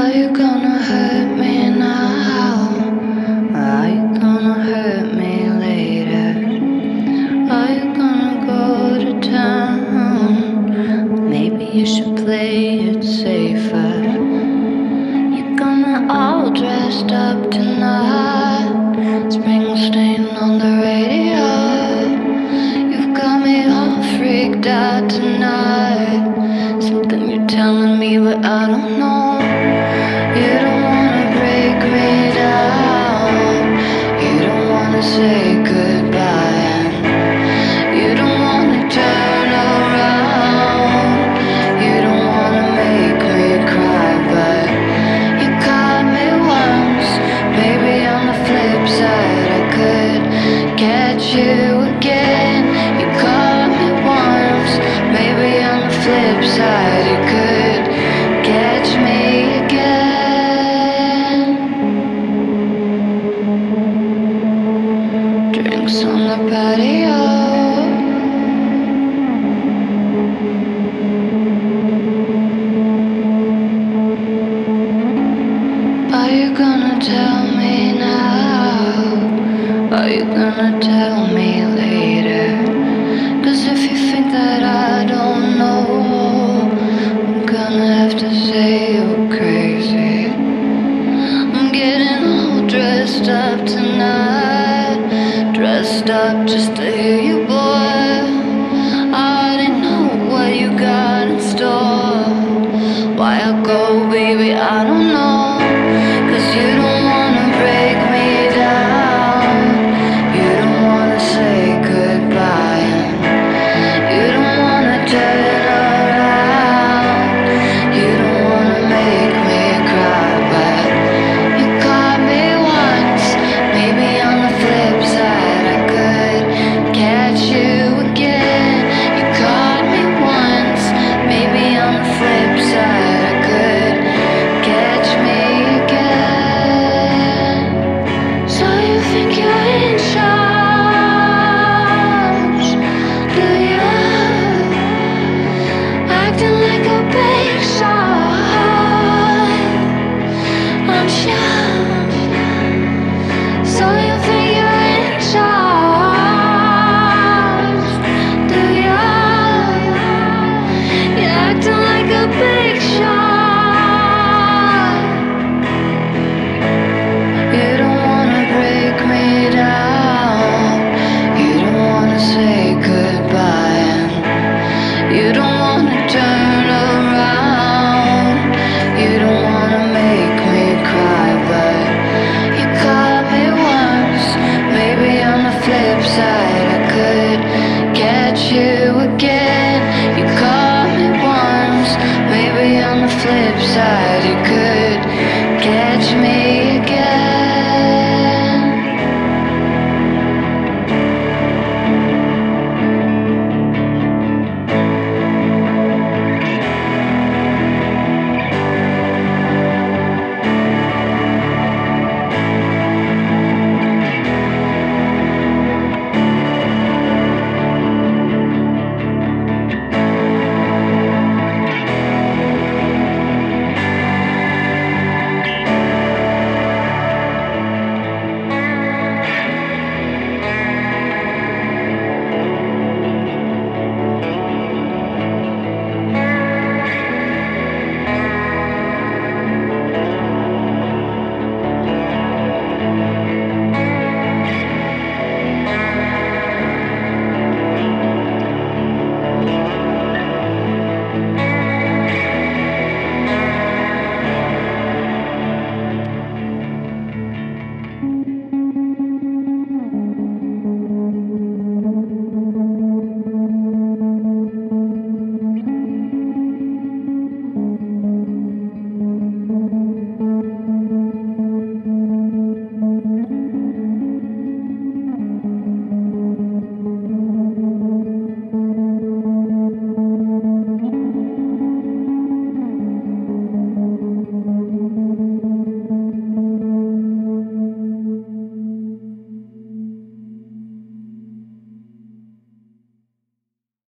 Are you gonna hurt me now? Are you gonna hurt me later? Are you gonna go to town? Maybe you should play it safer. You're gonna all dressed up tonight. Springsteen on the radio. You've got me all freaked out tonight. Something you're telling me, but I don't know. You don't wanna break me down. You don't wanna say goodbye. You don't wanna turn around. You don't wanna make me cry, but you caught me once. Maybe on the flip side I could catch you again. You caught me once. Maybe on the flip side you could catch me again. Drinks on the patio. Are you gonna tell me now? Are you gonna tell me later? 'Cause if you think that I don't know, I'm gonna have to say you're crazy. I'm getting all dressed up tonight. Dressed up just to hear you, boy. I already know what you got in store. Why I go, baby, I don't know.